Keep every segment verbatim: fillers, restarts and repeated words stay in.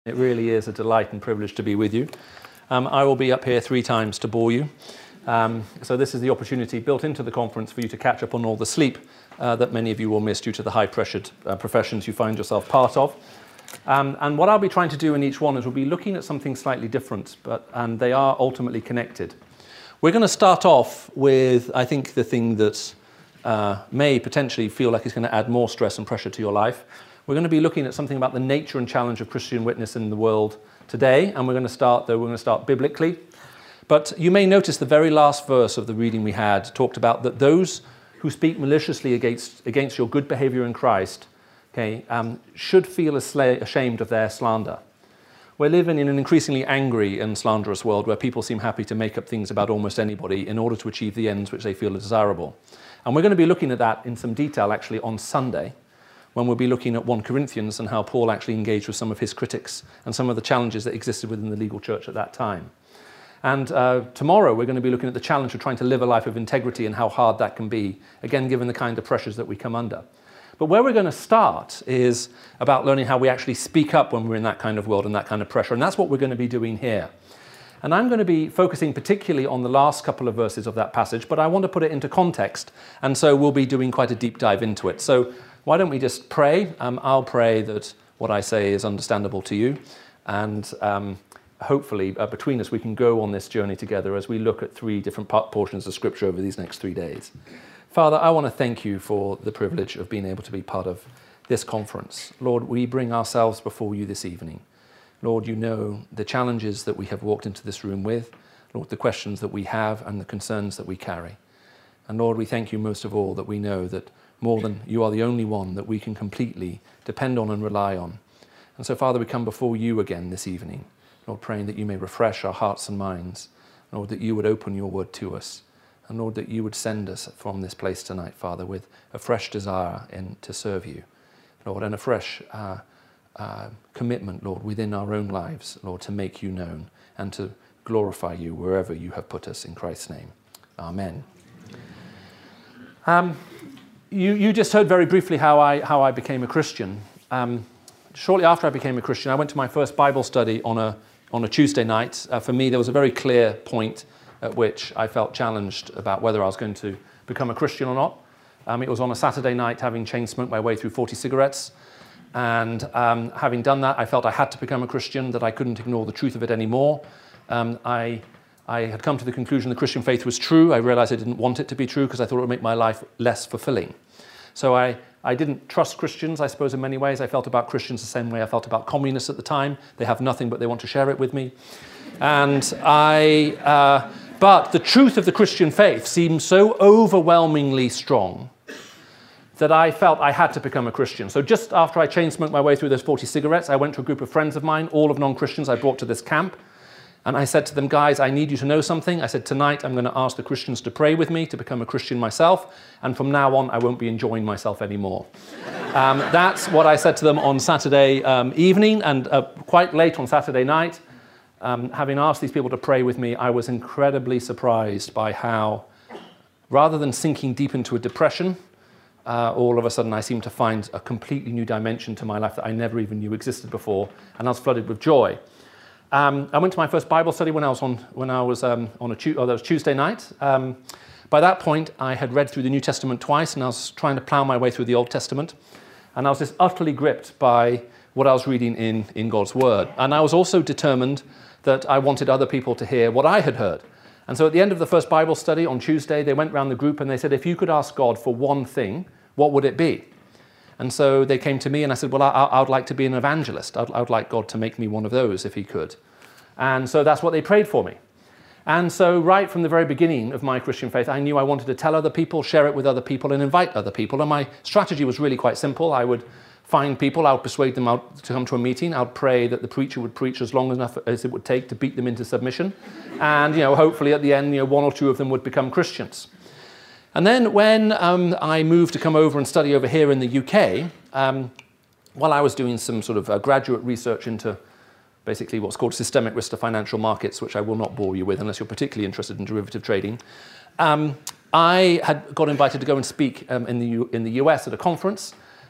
It really is a delight and privilege to be with you. Um, I will be up here three times to bore you. Um, so this is the opportunity built into the conference for you to catch up on all the sleep uh, that many of you will miss due to the high-pressured uh, professions you find yourself part of. Um, and what I'll be trying to do in each one is we'll be looking at something slightly different, but and they are ultimately connected. We're going to start off with, I think, the thing that uh, may potentially feel like it's going to add more stress and pressure to your life. We're going to be looking at something about the nature and challenge of Christian witness in the world today, and we're going to start, though, we're going to start biblically. But you may notice the very last verse of the reading we had talked about that those who speak maliciously against, against your good behavior in Christ, okay, um, should feel ashamed of their slander. We're living in an increasingly angry and slanderous world where people seem happy to make up things about almost anybody in order to achieve the ends which they feel are desirable. And we're going to be looking at that in some detail, actually, on Sunday, when we'll be looking at First Corinthians and how Paul actually engaged with some of his critics and some of the challenges that existed within the legal church at that time. And uh, tomorrow we're going to be looking at the challenge of trying to live a life of integrity and how hard that can be, again, given the kind of pressures that we come under. But where we're going to start is about learning how we actually speak up when we're in that kind of world and that kind of pressure, and that's what we're going to be doing here. And I'm going to be focusing particularly on the last couple of verses of that passage, but I want to put it into context, and so we'll be doing quite a deep dive into it. So why don't we just pray? Um, I'll pray that what I say is understandable to you, and um, hopefully uh, between us we can go on this journey together as we look at three different portions of Scripture over these next three days. Father, I want to thank you for the privilege of being able to be part of this conference. Lord, we bring ourselves before you this evening. Lord, you know the challenges that we have walked into this room with, Lord, the questions that we have and the concerns that we carry. And Lord, we thank you most of all that we know that more than you are the only one that we can completely depend on and rely on. And so, Father, we come before you again this evening, Lord, praying that you may refresh our hearts and minds, Lord, that you would open your word to us, and Lord, that you would send us from this place tonight, Father, with a fresh desire in, to serve you, Lord, and a fresh uh, uh, commitment, Lord, within our own lives, Lord, to make you known and to glorify you wherever you have put us in Christ's name. Amen. Um, You, you just heard very briefly how I, how I became a Christian. Um, shortly after I became a Christian, I went to my first Bible study on a, on a Tuesday night. Uh, for me, there was a very clear point at which I felt challenged about whether I was going to become a Christian or not. Um, it was on a Saturday night, having chain smoked my way through forty cigarettes. And um, having done that, I felt I had to become a Christian, that I couldn't ignore the truth of it anymore. Um, I... I had come to the conclusion the Christian faith was true. I realized I didn't want it to be true because I thought it would make my life less fulfilling. So I, I didn't trust Christians, I suppose, in many ways. I felt about Christians the same way I felt about communists at the time. They have nothing, but they want to share it with me. And I, uh, but the truth of the Christian faith seemed so overwhelmingly strong that I felt I had to become a Christian. So just after I chain smoked my way through those forty cigarettes, I went to a group of friends of mine, all of non-Christians, I brought to this camp. And I said to them, guys, I need you to know something. I said, tonight I'm going to ask the Christians to pray with me to become a Christian myself. And from now on, I won't be enjoying myself anymore. um, that's what I said to them on Saturday um, evening. And uh, quite late on Saturday night, um, having asked these people to pray with me, I was incredibly surprised by how, rather than sinking deep into a depression, uh, all of a sudden I seemed to find a completely new dimension to my life that I never even knew existed before. And I was flooded with joy. Um, I went to my first Bible study when I was on when I was um, on a oh, that was Tuesday night. Um, by that point, I had read through the New Testament twice, and I was trying to plow my way through the Old Testament. And I was just utterly gripped by what I was reading in in God's Word. And I was also determined that I wanted other people to hear what I had heard. And so, at the end of the first Bible study on Tuesday, they went around the group and they said, "If you could ask God for one thing, what would it be?" And so they came to me and I said, well, I, I would like to be an evangelist. I'd, I would like God to make me one of those if he could. And so that's what they prayed for me. And so right from the very beginning of my Christian faith, I knew I wanted to tell other people, share it with other people, and invite other people. And my strategy was really quite simple. I would find people, I would persuade them out to come to a meeting. I would pray that the preacher would preach as long enough as it would take to beat them into submission. And, you know, hopefully at the end, you know, one or two of them would become Christians. And then when um, I moved to come over and study over here in the U K, um, while I was doing some sort of uh, graduate research into basically what's called systemic risk to financial markets, which I will not bore you with unless you're particularly interested in derivative trading, um, I had got invited to go and speak um, in, the U in the U S at a conference.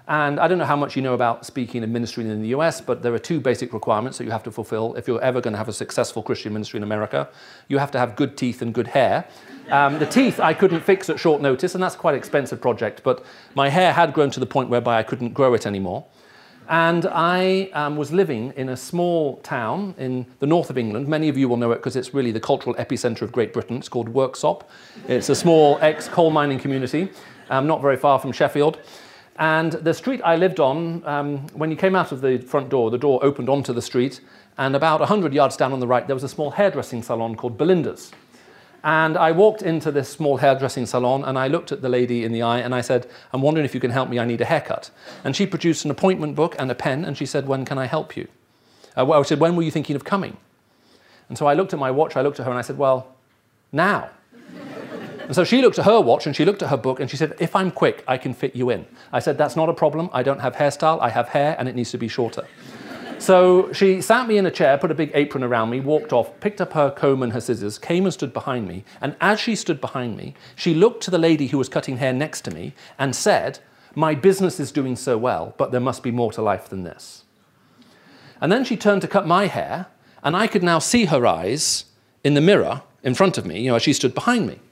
And I don't know how much you know about speaking and ministry in the U S, but there are two basic requirements that you have to fulfill if you're ever going to have a successful Christian ministry in America. You have to have good teeth and good hair. Um, the teeth I couldn't fix at short notice, and that's quite an expensive project, but my hair had grown to the point whereby I couldn't grow it anymore. And I um, was living in a small town in the north of England. Many of you will know it because it's really the cultural epicenter of Great Britain. It's called Worksop. It's a small ex-coal mining community, um, not very far from Sheffield. And the street I lived on, um, when you came out of the front door, the door opened onto the street, and about one hundred yards down on the right, there was a small hairdressing salon called Belinda's. And I walked into this small hairdressing salon, and I looked at the lady in the eye, and I said, I'm wondering if you can help me, I need a haircut. And she produced an appointment book and a pen, and she said, when can I help you? Uh, well, I said, when were you thinking of coming? And so I looked at my watch, I looked at her, and I said, well, now. And so she looked at her watch, and she looked at her book, and she said, if I'm quick, I can fit you in. I said, that's not a problem. I don't have hairstyle, I have hair, and it needs to be shorter. So she sat me in a chair, put a big apron around me, walked off, picked up her comb and her scissors, came and stood behind me. And as she stood behind me, she looked to the lady who was cutting hair next to me and said, my business is doing so well, but there must be more to life than this. And then she turned to cut my hair, and I could now see her eyes in the mirror in front of me, you know, as she stood behind me.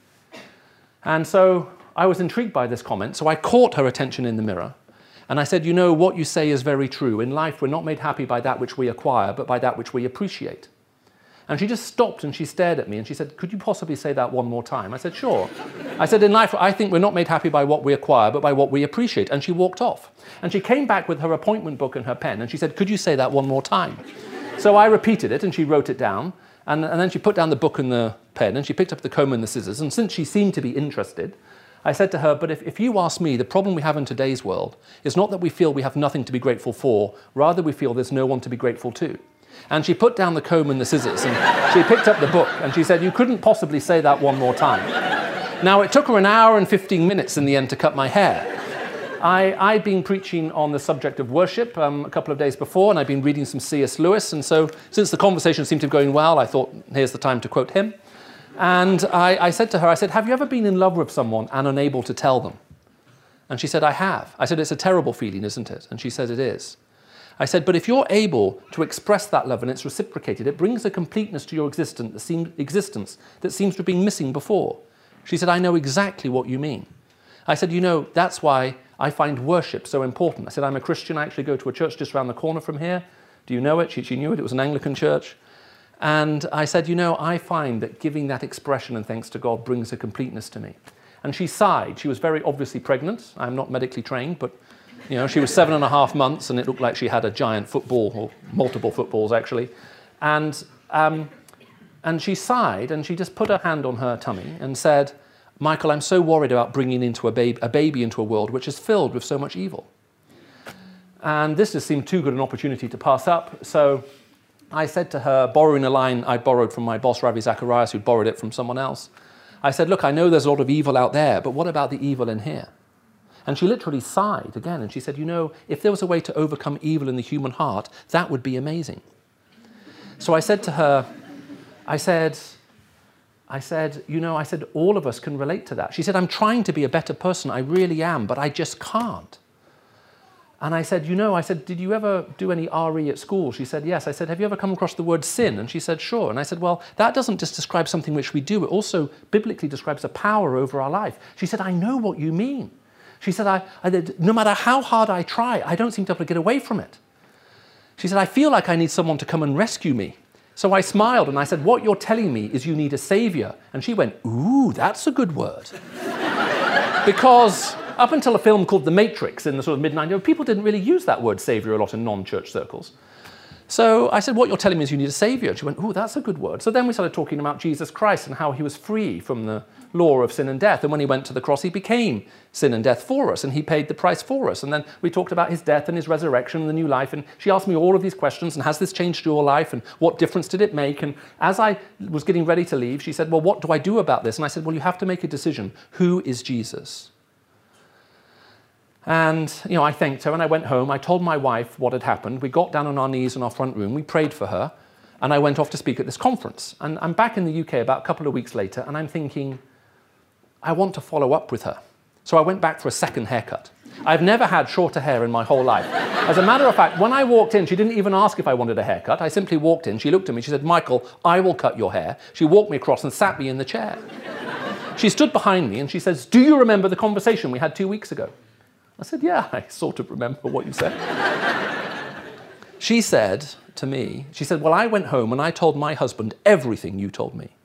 And so I was intrigued by this comment, so I caught her attention in the mirror. And I said, you know, what you say is very true. In life, we're not made happy by that which we acquire, but by that which we appreciate. And she just stopped and she stared at me and she said, could you possibly say that one more time? I said, sure. I said, in life, I think we're not made happy by what we acquire, but by what we appreciate. And she walked off. And she came back with her appointment book and her pen, and she said, could you say that one more time? So I repeated it, and she wrote it down. And, and then she put down the book and the pen, and she picked up the comb and the scissors. And since she seemed to be interested, I said to her, but if, if you ask me, the problem we have in today's world is not that we feel we have nothing to be grateful for, rather we feel there's no one to be grateful to. And she put down the comb and the scissors, and she picked up the book, and she said, you couldn't possibly say that one more time. Now, it took her an hour and fifteen minutes in the end to cut my hair. I, I'd been preaching on the subject of worship um, a couple of days before, and I'd been reading some C S Lewis, and so since the conversation seemed to be going well, I thought, here's the time to quote him. And I, I said to her, I said, have you ever been in love with someone and unable to tell them? And she said, I have. I said, it's a terrible feeling, isn't it? And she said, it is. I said, but if you're able to express that love and it's reciprocated, it brings a completeness to your existence that, seem, existence that seems to have been missing before. She said, I know exactly what you mean. I said, you know, that's why I find worship so important. I said, I'm a Christian. I actually go to a church just around the corner from here. Do you know it? She, she knew it. It was an Anglican church. And I said, you know, I find that giving that expression and thanks to God brings a completeness to me. And she sighed. She was very obviously pregnant. I'm not medically trained, but, you know, she was seven and a half months, and it looked like she had a giant football, or multiple footballs, actually. And, um, and she sighed, and she just put her hand on her tummy and said, Michael, I'm so worried about bringing into a, babe, a baby into a world which is filled with so much evil. And this just seemed too good an opportunity to pass up, so I said to her, borrowing a line I borrowed from my boss, Ravi Zacharias, who borrowed it from someone else, I said, look, I know there's a lot of evil out there, but what about the evil in here? And she literally sighed again, and she said, you know, if there was a way to overcome evil in the human heart, that would be amazing. So I said to her, I said, I said, you know, I said, all of us can relate to that. She said, I'm trying to be a better person, I really am, but I just can't. And I said, you know, I said, did you ever do any R E at school? She said, yes. I said, have you ever come across the word sin? And she said, sure. And I said, well, that doesn't just describe something which we do. It also biblically describes a power over our life. She said, I know what you mean. She said, I, I, no matter how hard I try, I don't seem to be able to get away from it. She said, I feel like I need someone to come and rescue me. So I smiled and I said, what you're telling me is you need a savior. And she went, ooh, that's a good word. Because up until a film called The Matrix in the sort of mid nineties, people didn't really use that word savior a lot in non-church circles. So I said, what you're telling me is you need a savior. And she went, ooh, that's a good word. So then we started talking about Jesus Christ and how he was free from the law of sin and death. And when he went to the cross, he became sin and death for us, and he paid the price for us. And then we talked about his death and his resurrection and the new life. And she asked me all of these questions, and has this changed your life? And what difference did it make? And as I was getting ready to leave, she said, well, what do I do about this? And I said, well, you have to make a decision. Who is Jesus? And, you know, I thanked her and I went home. I told my wife what had happened. We got down on our knees in our front room. We prayed for her. And I went off to speak at this conference. And I'm back in the U K about a couple of weeks later, and I'm thinking, I want to follow up with her. So I went back for a second haircut. I've never had shorter hair in my whole life. As a matter of fact, when I walked in, she didn't even ask if I wanted a haircut. I simply walked in, she looked at me, she said, Michael, I will cut your hair. She walked me across and sat me in the chair. She stood behind me and she says, do you remember the conversation we had two weeks ago? I said, yeah, I sort of remember what you said. She said to me, she said, well, I went home and I told my husband everything you told me.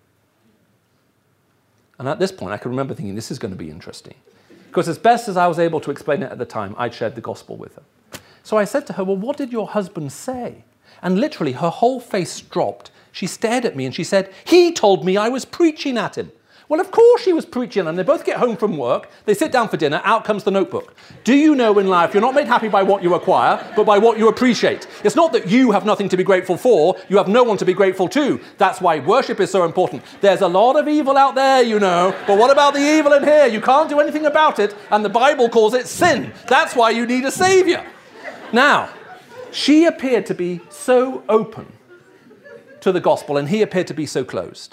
And at this point, I could remember thinking, this is going to be interesting. Because as best as I was able to explain it at the time, I'd shared the gospel with her. So I said to her, well, what did your husband say? And literally, her whole face dropped. She stared at me and she said, he told me I was preaching at him. Well, of course she was preaching, and they both get home from work, they sit down for dinner, out comes the notebook. Do you know in life you're not made happy by what you acquire, but by what you appreciate? It's not that you have nothing to be grateful for, you have no one to be grateful to. That's why worship is so important. There's a lot of evil out there, you know, but what about the evil in here? You can't do anything about it, and the Bible calls it sin. That's why you need a savior. Now, she appeared to be so open to the gospel, and he appeared to be so closed.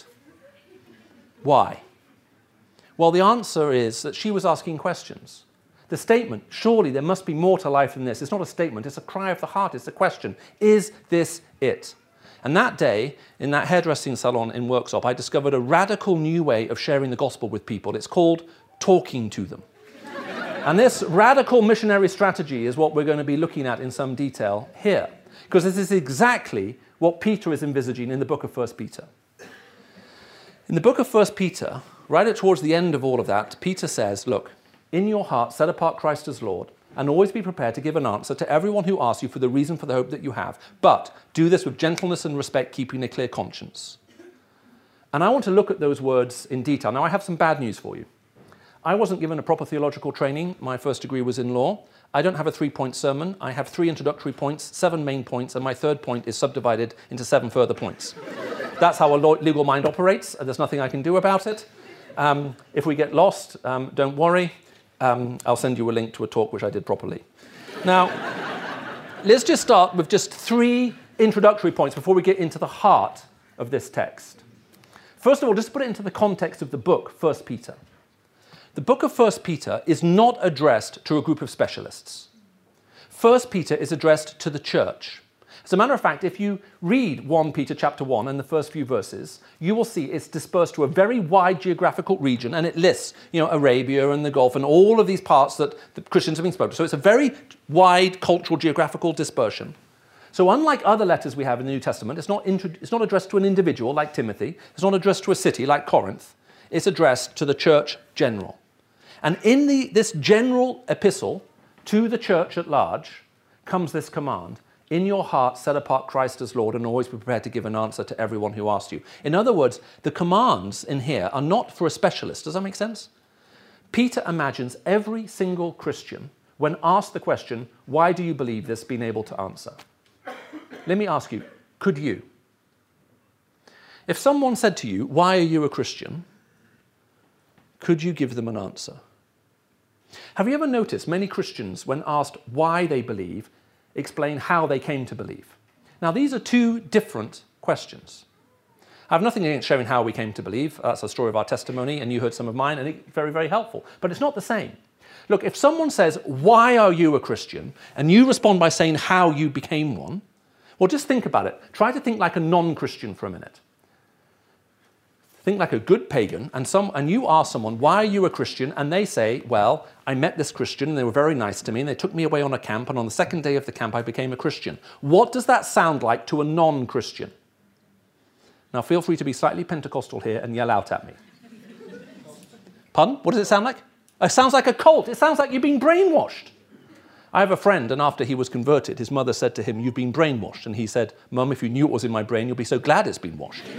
Why? Well, the answer is that she was asking questions. The statement, surely there must be more to life than this, it's not a statement, it's a cry of the heart, it's a question. Is this it? And that day, in that hairdressing salon in Worksop, I discovered a radical new way of sharing the gospel with people. It's called talking to them. And this radical missionary strategy is what we're going to be looking at in some detail here. Because this is exactly what Peter is envisaging in the book of First Peter. In the book of First Peter, right towards the end of all of that, Peter says, look, in your heart set apart Christ as Lord, and always be prepared to give an answer to everyone who asks you for the reason for the hope that you have. But do this with gentleness and respect, keeping a clear conscience. And I want to look at those words in detail. Now, I have some bad news for you. I wasn't given a proper theological training. My first degree was in law. I don't have a three-point sermon. I have three introductory points, seven main points, and my third point is subdivided into seven further points. That's how a legal mind operates. There's nothing I can do about it. Um, if we get lost, um, don't worry. Um, I'll send you a link to a talk which I did properly. Now, let's just start with just three introductory points before we get into the heart of this text. First of all, just put it into the context of the book, First Peter. The book of First Peter is not addressed to a group of specialists. First Peter is addressed to the church. As a matter of fact, if you read First Peter chapter one and the first few verses, you will see it's dispersed to a very wide geographical region, and it lists, you know, Arabia and the Gulf and all of these parts that the Christians have been spoken to. So it's a very wide cultural geographical dispersion. So unlike other letters we have in the New Testament, it's not, it's not addressed to an individual like Timothy. It's not addressed to a city like Corinth. It's addressed to the church general. And in the, this general epistle to the church at large comes this command: in your heart set apart Christ as Lord, and always be prepared to give an answer to everyone who asks you. In other words, the commands in here are not for a specialist. Does that make sense? Peter imagines every single Christian, when asked the question, why do you believe this, being able to answer. Let me ask you, could you? If someone said to you, why are you a Christian? Could you give them an answer? Have you ever noticed many Christians, when asked why they believe, explain how they came to believe? Now, these are two different questions. I have nothing against sharing how we came to believe. That's a story of our testimony, and you heard some of mine, and it's very, very helpful. But it's not the same. Look, if someone says, why are you a Christian? And you respond by saying how you became one, well, just think about it. Try to think like a non-Christian for a minute. Think like a good pagan, and, some, and you ask someone, why are you a Christian? And they say, well, I met this Christian, and they were very nice to me, and they took me away on a camp, and on the second day of the camp, I became a Christian. What does that sound like to a non-Christian? Now, feel free to be slightly Pentecostal here and yell out at me. Pardon? What does it sound like? It sounds like a cult. It sounds like you've been brainwashed. I have a friend, and after he was converted, his mother said to him, you've been brainwashed. And he said, Mum, if you knew what was in my brain, you'll be so glad it's been washed.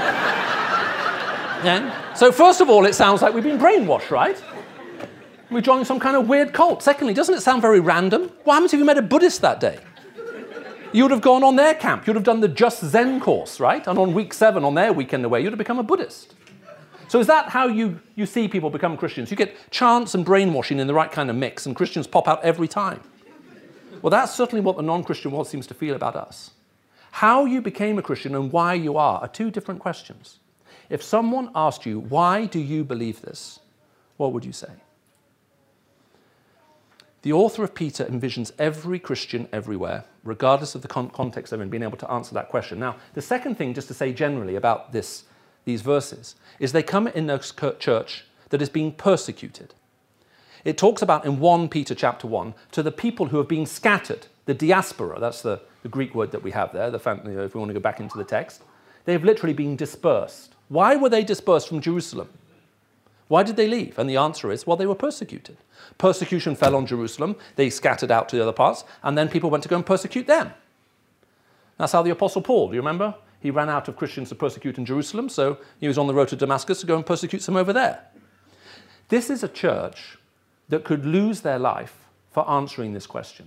Yeah? So first of all, it sounds like we've been brainwashed, right? We joined some kind of weird cult. Secondly, doesn't it sound very random? What happens if you met a Buddhist that day? You would have gone on their camp. You'd have done the Just Zen course, right? And on week seven, on their weekend away, you'd have become a Buddhist. So is that how you, you see people become Christians? You get chance and brainwashing in the right kind of mix, and Christians pop out every time. Well, that's certainly what the non-Christian world seems to feel about us. How you became a Christian and why you are are two different questions. If someone asked you, why do you believe this? What would you say? The author of Peter envisions every Christian everywhere, regardless of the con context they're in, being able to answer that question. Now, the second thing, just to say generally about this, these verses, is they come in a church that is being persecuted. It talks about in First Peter chapter one, to the people who have been scattered, the diaspora, that's the, the Greek word that we have there, the, you know, if we want to go back into the text. They have literally been dispersed. Why were they dispersed from Jerusalem? Why did they leave? And the answer is, well, they were persecuted. Persecution fell on Jerusalem, they scattered out to the other parts, and then people went to go and persecute them. That's how the Apostle Paul, do you remember? He ran out of Christians to persecute in Jerusalem, so he was on the road to Damascus to go and persecute some over there. This is a church that could lose their life for answering this question.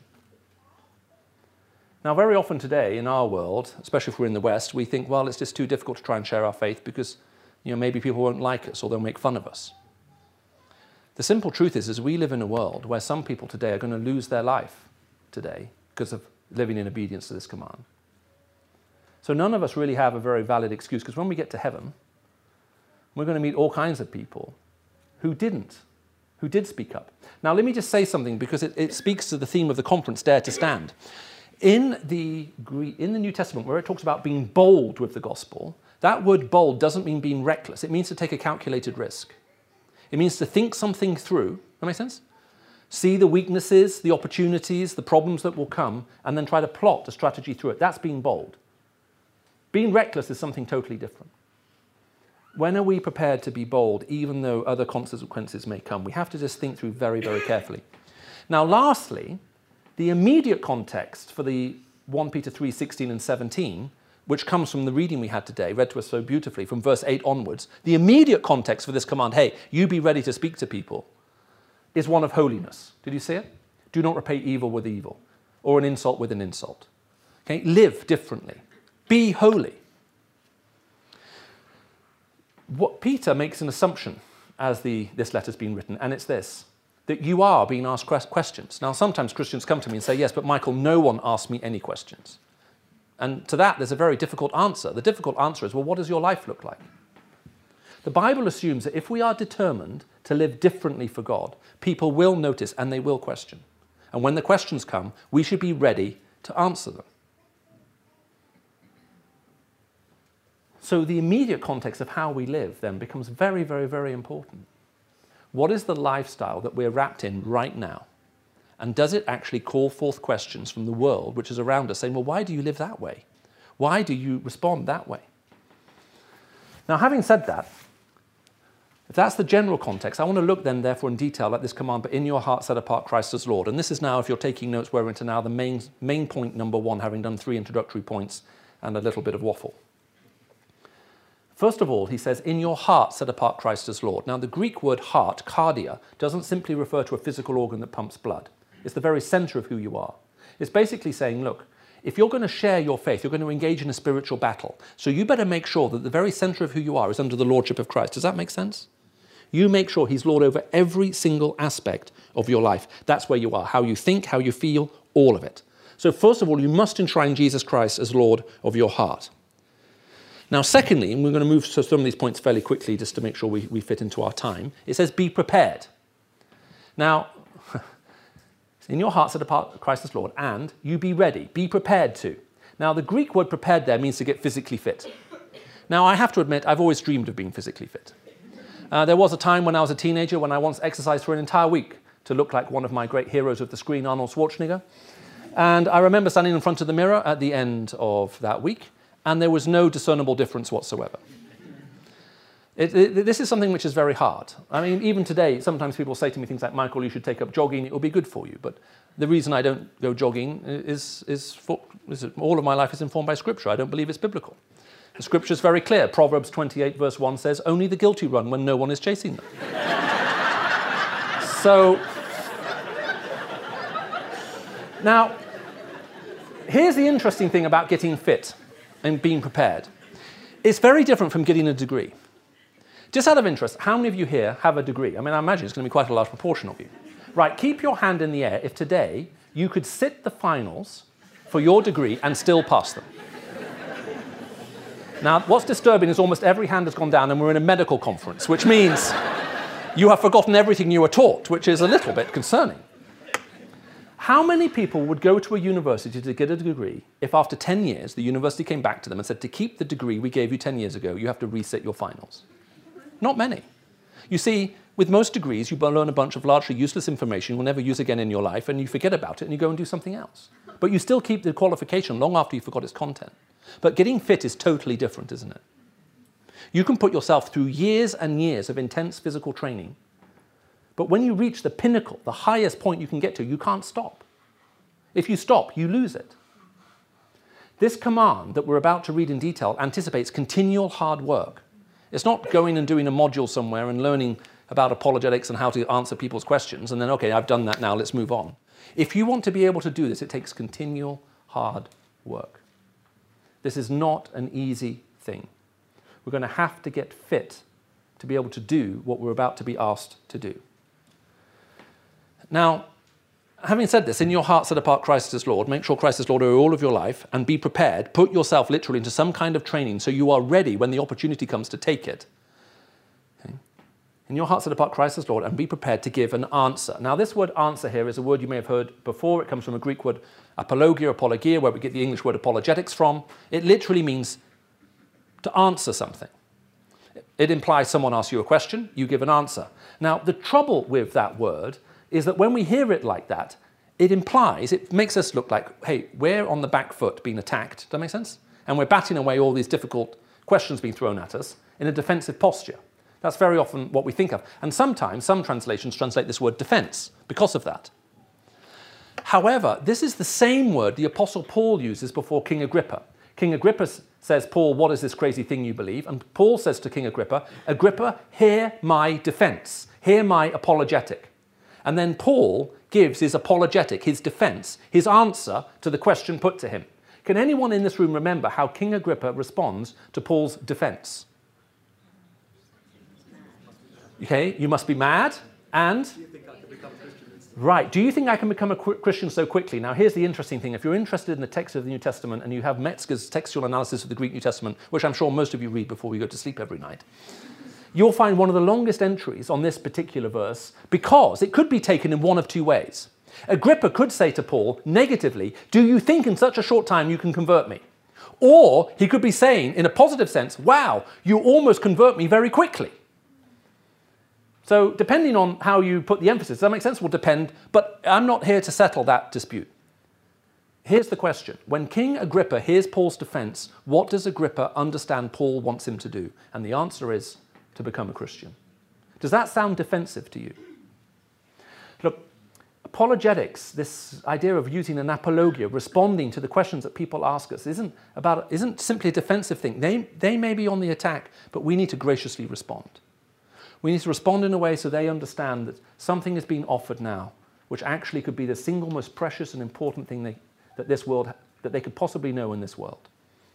Now, very often today in our world, especially if we're in the West, we think, well, it's just too difficult to try and share our faith because, you know, maybe people won't like us or they'll make fun of us. The simple truth is, is we live in a world where some people today are going to lose their life today because of living in obedience to this command. So none of us really have a very valid excuse, because when we get to heaven, we're going to meet all kinds of people who didn't, who did speak up. Now, let me just say something, because it, it speaks to the theme of the conference, Dare to Stand. In the, in the New Testament, where it talks about being bold with the gospel, that word bold doesn't mean being reckless. It means to take a calculated risk. It means to think something through. That make sense? See the weaknesses, the opportunities, the problems that will come, and then try to plot a strategy through it. That's being bold. Being reckless is something totally different. When are we prepared to be bold, even though other consequences may come? We have to just think through very, very carefully. Now, lastly, the immediate context for the First Peter three, sixteen and seventeen, which comes from the reading we had today, read to us so beautifully, from verse eight onwards, the immediate context for this command, hey, you be ready to speak to people, is one of holiness. Did you see it? Do not repay evil with evil, or an insult with an insult. Okay? Live differently. Be holy. What Peter makes an assumption as the, this letter's been written, and it's this, that you are being asked questions. Now, sometimes Christians come to me and say, yes, but Michael, no one asked me any questions. And to that, there's a very difficult answer. The difficult answer is, well, what does your life look like? The Bible assumes that if we are determined to live differently for God, people will notice and they will question. And when the questions come, we should be ready to answer them. So the immediate context of how we live then becomes very, very, very important. What is the lifestyle that we're wrapped in right now? And does it actually call forth questions from the world which is around us saying, well, why do you live that way? Why do you respond that way? Now, having said that, if that's the general context, I want to look then, therefore, in detail at this command, but in your heart set apart Christ as Lord. And this is now, if you're taking notes, we're into now the main, main point number one, having done three introductory points and a little bit of waffle. First of all, he says, in your heart set apart Christ as Lord. Now, the Greek word heart, cardia, doesn't simply refer to a physical organ that pumps blood. It's the very center of who you are. It's basically saying, look, if you're going to share your faith, you're going to engage in a spiritual battle. So you better make sure that the very center of who you are is under the lordship of Christ. Does that make sense? You make sure he's Lord over every single aspect of your life. That's where you are, how you think, how you feel, all of it. So first of all, you must enshrine Jesus Christ as Lord of your heart. Now, secondly, and we're going to move to some of these points fairly quickly just to make sure we, we fit into our time, it says, be prepared. Now, in your heart set apart Christ as Lord, and you be ready, be prepared to. Now, the Greek word prepared there means to get physically fit. Now, I have to admit, I've always dreamed of being physically fit. Uh, there was a time when I was a teenager when I once exercised for an entire week to look like one of my great heroes of the screen, Arnold Schwarzenegger. And I remember standing in front of the mirror at the end of that week, and there was no discernible difference whatsoever. It, it, this is something which is very hard. I mean, even today, sometimes people say to me things like, Michael, you should take up jogging, it will be good for you. But the reason I don't go jogging is, is, for, is all of my life is informed by Scripture. I don't believe it's biblical. The Scripture is very clear. Proverbs twenty-eight verse one says, only the guilty run when no one is chasing them. So, now, here's the interesting thing about getting fit and being prepared. It's very different from getting a degree. Just out of interest, how many of you here have a degree? I mean, I imagine it's going to be quite a large proportion of you. Right, keep your hand in the air if today you could sit the finals for your degree and still pass them. Now, what's disturbing is almost every hand has gone down and we're in a medical conference, which means you have forgotten everything you were taught, which is a little bit concerning. How many people would go to a university to get a degree if after ten years the university came back to them and said, to keep the degree we gave you ten years ago, you have to reset your finals? Not many. You see, with most degrees, you learn a bunch of largely useless information you'll never use again in your life, and you forget about it and you go and do something else. But you still keep the qualification long after you forgot its content. But getting fit is totally different, isn't it? You can put yourself through years and years of intense physical training, but when you reach the pinnacle, the highest point you can get to, you can't stop. If you stop, you lose it. This command that we're about to read in detail anticipates continual hard work. It's not going and doing a module somewhere and learning about apologetics and how to answer people's questions, and then, okay, I've done that now, let's move on. If you want to be able to do this, it takes continual hard work. This is not an easy thing. We're going to have to get fit to be able to do what we're about to be asked to do. Now, having said this, in your heart set apart Christ as Lord, make sure Christ is Lord over all of your life, and be prepared. Put yourself literally into some kind of training so you are ready when the opportunity comes to take it. Okay? In your heart set apart Christ as Lord, and be prepared to give an answer. Now, this word answer here is a word you may have heard before. It comes from a Greek word apologia, apologia, where we get the English word apologetics from. It literally means to answer something. It implies someone asks you a question, you give an answer. Now, the trouble with that word is that when we hear it like that, it implies, it makes us look like, hey, we're on the back foot being attacked. Does that make sense? And we're batting away all these difficult questions being thrown at us in a defensive posture. That's very often what we think of. And sometimes, some translations translate this word defense because of that. However, this is the same word the Apostle Paul uses before King Agrippa. King Agrippa says, Paul, what is this crazy thing you believe? And Paul says to King Agrippa, Agrippa, hear my defense, hear my apologetic. And then Paul gives his apologetic, his defense, his answer to the question put to him. Can anyone in this room remember how King Agrippa responds to Paul's defense? Okay, you must be mad, and? Do you think I can become a Christian? Right, do you think I can become a Christian so quickly? Now, here's the interesting thing. If you're interested in the text of the New Testament and you have Metzger's textual analysis of the Greek New Testament, which I'm sure most of you read before we go to sleep every night, you'll find one of the longest entries on this particular verse because it could be taken in one of two ways. Agrippa could say to Paul negatively, do you think in such a short time you can convert me? Or he could be saying in a positive sense, wow, you almost convert me very quickly. So depending on how you put the emphasis, does that make sense? Will depend, but I'm not here to settle that dispute. Here's the question. When King Agrippa hears Paul's defense, what does Agrippa understand Paul wants him to do? And the answer is to become a Christian. Does that sound defensive to you? Look, apologetics, this idea of using an apologia, responding to the questions that people ask us, isn't, about, isn't simply a defensive thing. They, they may be on the attack, but we need to graciously respond. We need to respond in a way so they understand that something is being offered now, which actually could be the single most precious and important thing they, that this world, that they could possibly know in this world.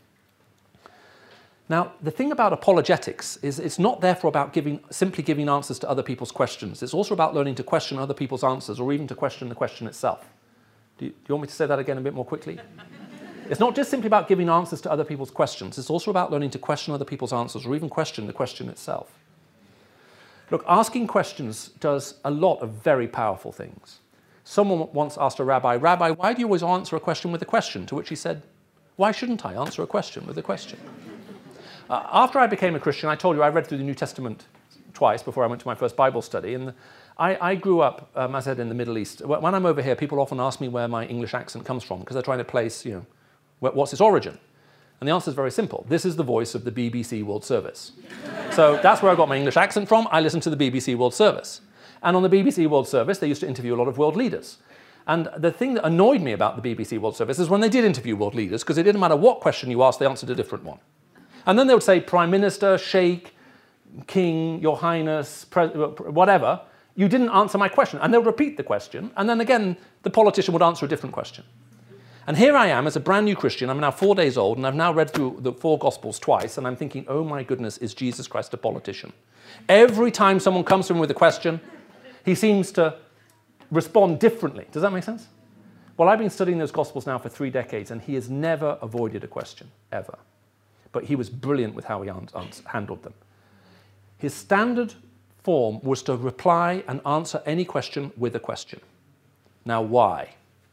Now, the thing about apologetics is it's not therefore about giving, simply giving answers to other people's questions. It's also about learning to question other people's answers or even to question the question itself. Do you, do you want me to say that again a bit more quickly? It's not just simply about giving answers to other people's questions. It's also about learning to question other people's answers or even question the question itself. Look, asking questions does a lot of very powerful things. Someone once asked a rabbi, Rabbi, why do you always answer a question with a question? To which he said, why shouldn't I answer a question with a question? Uh, after I became a Christian, I told you I read through the New Testament twice before I went to my first Bible study. And I, I grew up, um, as I said, in the Middle East. When I'm over here, people often ask me where my English accent comes from because they're trying to place, you know, what's its origin? And the answer is very simple. This is the voice of the B B C World Service. So that's where I got my English accent from. I listened to the B B C World Service. And on the B B C World Service, they used to interview a lot of world leaders. And the thing that annoyed me about the B B C World Service is when they did interview world leaders, because it didn't matter what question you asked, they answered a different one. And then they would say, Prime Minister, Sheikh, King, Your Highness, whatever. You didn't answer my question. And they would repeat the question. And then again, the politician would answer a different question. And here I am as a brand new Christian. I'm now four days old, and I've now read through the four Gospels twice, and I'm thinking, oh my goodness, is Jesus Christ a politician? Every time someone comes to him with a question, he seems to respond differently. Does that make sense? Well, I've been studying those Gospels now for three decades, and he has never avoided a question, ever. But he was brilliant with how he handled them. His standard form was to reply and answer any question with a question. Now, why?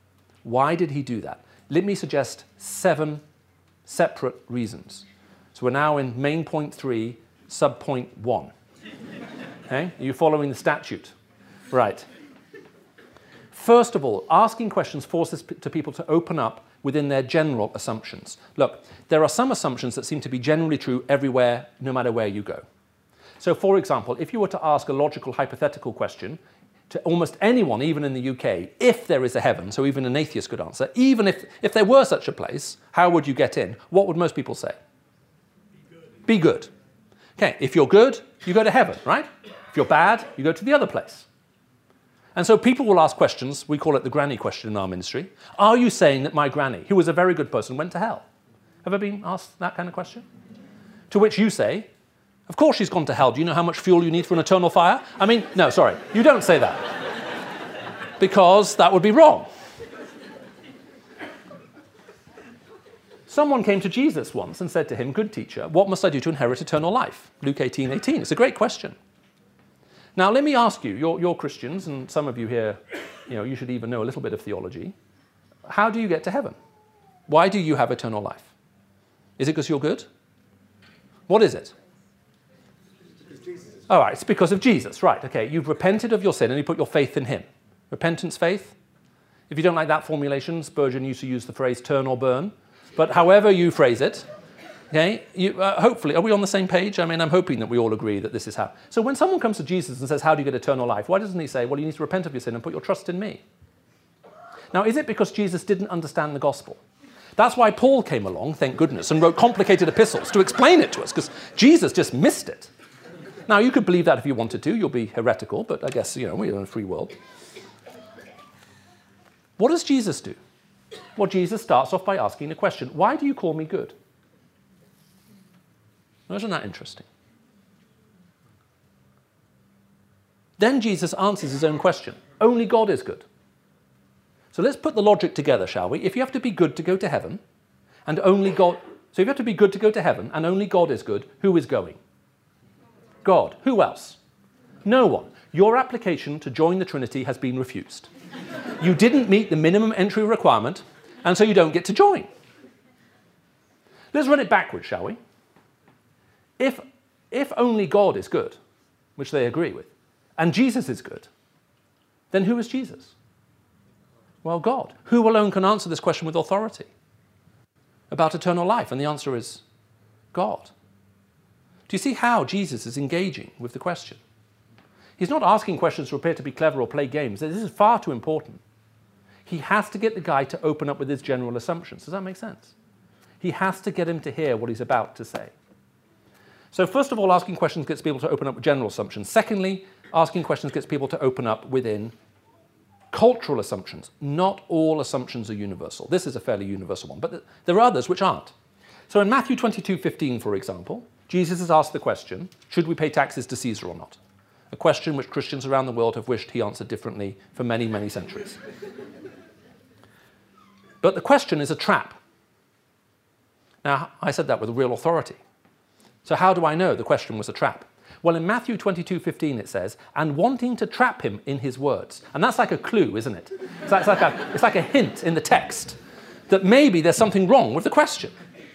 Why did he do that? Let me suggest seven separate reasons. So we're now in main point three, sub point one. Okay? Are you following the statute? Right. First of all, asking questions forces to people to open up within their general assumptions. Look, there are some assumptions that seem to be generally true everywhere, no matter where you go. So for example, if you were to ask a logical hypothetical question to almost anyone, even in the U K, if there is a heaven, so even an atheist could answer, even if, if there were such a place, how would you get in? What would most people say? Be good. Be good. Okay, if you're good, you go to heaven, right? If you're bad, you go to the other place. And so people will ask questions, we call it the granny question in our ministry. Are you saying that my granny, who was a very good person, went to hell? Have I been asked that kind of question? To which you say, of course she's gone to hell. Do you know how much fuel you need for an eternal fire? I mean, no, sorry, you don't say that. Because that would be wrong. Someone came to Jesus once and said to him, good teacher, what must I do to inherit eternal life? Luke eighteen eighteen. It's a great question. Now, let me ask you, you're, you're Christians, and some of you here, you know, you should even know a little bit of theology. How do you get to heaven? Why do you have eternal life? Is it because you're good? What is it? All right, it's because of Jesus, right, okay. You've repented of your sin and you put your faith in him. Repentance, faith. If you don't like that formulation, Spurgeon used to use the phrase turn or burn. But however you phrase it, okay, you, uh, hopefully, are we on the same page? I mean, I'm hoping that we all agree that this is how. So when someone comes to Jesus and says, how do you get eternal life? Why doesn't he say, well, you need to repent of your sin and put your trust in me? Now, is it because Jesus didn't understand the gospel? That's why Paul came along, thank goodness, and wrote complicated epistles to explain it to us, because Jesus just missed it. Now, you could believe that if you wanted to. You'll be heretical, but I guess, you know, we're in a free world. What does Jesus do? Well, Jesus starts off by asking the question, why do you call me good? Isn't that interesting? Then Jesus answers his own question. Only God is good. So let's put the logic together, shall we? If you have to be good to go to heaven, and only God... So if you have to be good to go to heaven, and only God is good, who is going? God. Who else? No one. Your application to join the Trinity has been refused. You didn't meet the minimum entry requirement, and so you don't get to join. Let's run it backwards, shall we? If, if only God is good, which they agree with, and Jesus is good, then who is Jesus? Well, God. Who alone can answer this question with authority about eternal life? And the answer is God. Do you see how Jesus is engaging with the question? He's not asking questions to appear to be clever or play games. This is far too important. He has to get the guy to open up with his general assumptions. Does that make sense? He has to get him to hear what he's about to say. So first of all, asking questions gets people to open up with general assumptions. Secondly, asking questions gets people to open up within cultural assumptions. Not all assumptions are universal. This is a fairly universal one, but there are others which aren't. So in Matthew twenty-two fifteen, for example, Jesus has asked the question, should we pay taxes to Caesar or not? A question which Christians around the world have wished he answered differently for many, many centuries. But the question is a trap. Now, I said that with real authority. So how do I know the question was a trap? Well, in Matthew twenty-two fifteen it says, and wanting to trap him in his words. And that's like a clue, isn't it? It's like, it's like, a, it's like a hint in the text that maybe there's something wrong with the question.